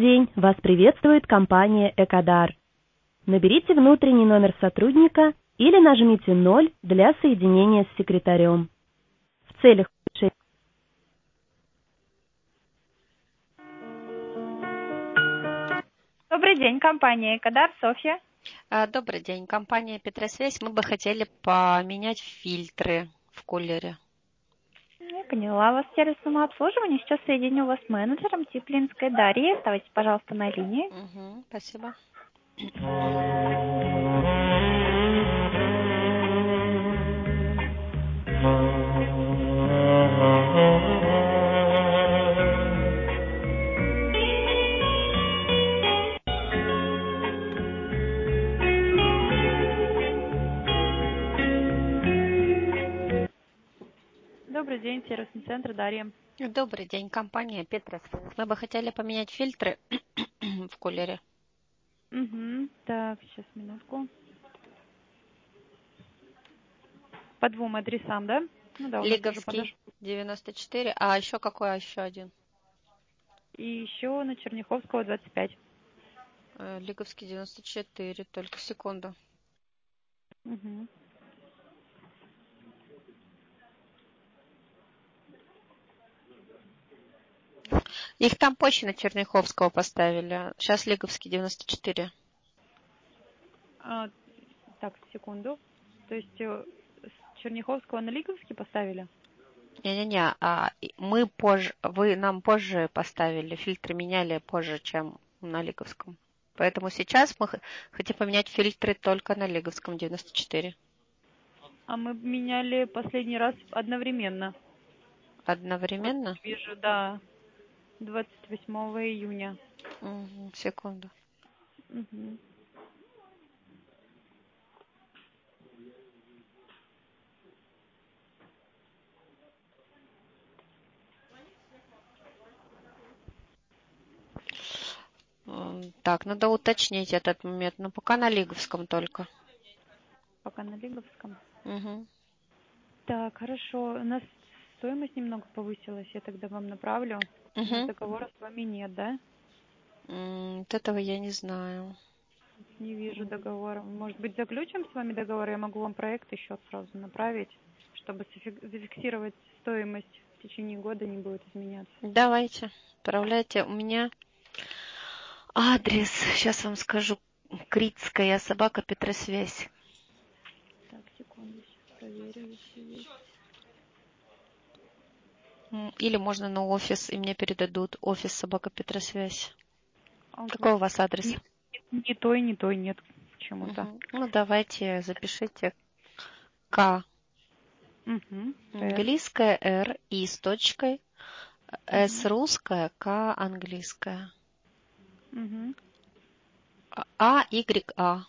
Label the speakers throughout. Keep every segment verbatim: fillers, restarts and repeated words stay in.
Speaker 1: день, вас приветствует компания Экодар. Наберите внутренний номер сотрудника или нажмите ноль для соединения с секретарем. В целях улучшения.
Speaker 2: Добрый день, компания Экодар, Софья.
Speaker 3: Добрый день, компания Петросвязь. Мы бы хотели поменять фильтры в кулере.
Speaker 2: Я поняла вас, сервисному обслуживанию. Сейчас соединю вас с менеджером Теплинской Дарьей. Оставайтесь, пожалуйста, на линии.
Speaker 3: Угу, спасибо.
Speaker 2: Добрый день, сервисный центр Дарья.
Speaker 3: Добрый день, компания Петросвязь. Мы бы хотели поменять фильтры в кулере.
Speaker 2: Угу. Так, сейчас, минутку. По двум адресам, да? Ну да, у нас уже подошло.
Speaker 3: Лиговский девяносто четыре, а еще какой, а еще один?
Speaker 2: И еще на Черняховского двадцать пять.
Speaker 3: Лиговский девяносто четыре, только секунду.
Speaker 2: Угу.
Speaker 3: Их там позже на Черняховского поставили. Сейчас Лиговский девяносто четыре.
Speaker 2: А, так, секунду. То есть с Черняховского на Лиговский поставили?
Speaker 3: Не-не-не, а мы позже, вы нам позже поставили, фильтры меняли позже, чем на Лиговском. Поэтому сейчас мы хотим поменять фильтры только на Лиговском девяносто четыре.
Speaker 2: А мы меняли последний раз одновременно.
Speaker 3: Одновременно?
Speaker 2: Вот вижу, да. двадцать восьмого июня.
Speaker 3: Угу, секунду.
Speaker 2: Угу.
Speaker 3: Так, надо уточнить этот момент, но пока на Лиговском только.
Speaker 2: Пока на Лиговском.
Speaker 3: Угу.
Speaker 2: Так, хорошо. У нас стоимость немного повысилась, я тогда вам направлю.
Speaker 3: Угу.
Speaker 2: Но договора с вами нет, да?
Speaker 3: Вот этого я не знаю.
Speaker 2: Не вижу договора. Может быть, заключим с вами договор, я могу вам проект еще сразу направить, чтобы зафиксировать стоимость в течение года, не будет изменяться.
Speaker 3: Давайте, отправляйте. У меня адрес, сейчас вам скажу, Критская, собака Петросвязь.
Speaker 2: Так, секунду, сейчас проверю, если есть.
Speaker 3: Или можно на офис, и мне передадут офис собака Петросвязь.
Speaker 2: А
Speaker 3: Какой у вас адрес?
Speaker 2: Ни, ни той, ни той нет почему-то.
Speaker 3: Угу. Ну, давайте запишите К.
Speaker 2: Угу.
Speaker 3: Английская Р, И с точкой, С
Speaker 2: угу.
Speaker 3: русская, К английская.
Speaker 2: Угу.
Speaker 3: А, Y, А.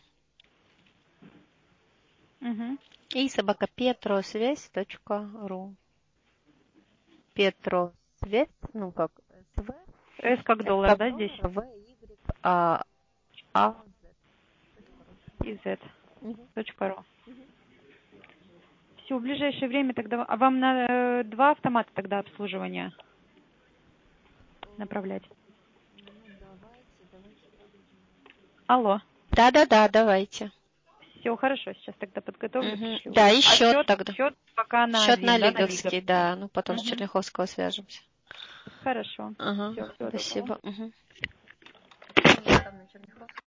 Speaker 2: Угу.
Speaker 3: И собака Петросвязь.ру. Петросвязь, ну как, СВ.
Speaker 2: С как доллар,
Speaker 3: как
Speaker 2: да,
Speaker 3: доллар,
Speaker 2: здесь?
Speaker 3: В, Y, А, А,
Speaker 2: И Z.
Speaker 3: Угу.
Speaker 2: Точка ру. Все, в ближайшее время тогда... А вам на э, два автомата тогда обслуживания направлять? Алло.
Speaker 3: Да-да-да, давайте.
Speaker 2: Все, хорошо, сейчас тогда подготовлю,
Speaker 3: Угу.
Speaker 2: пришлю.
Speaker 3: Да, и
Speaker 2: А
Speaker 3: счет
Speaker 2: счет,
Speaker 3: тогда.
Speaker 2: счет пока на
Speaker 3: Счет на
Speaker 2: один, да, на
Speaker 3: Лиговский,
Speaker 2: Лиговский?
Speaker 3: да. Ну, потом
Speaker 2: Угу.
Speaker 3: с Черняховского свяжемся.
Speaker 2: Хорошо.
Speaker 3: Ага,
Speaker 2: Все, всего доброго.
Speaker 3: спасибо. Угу.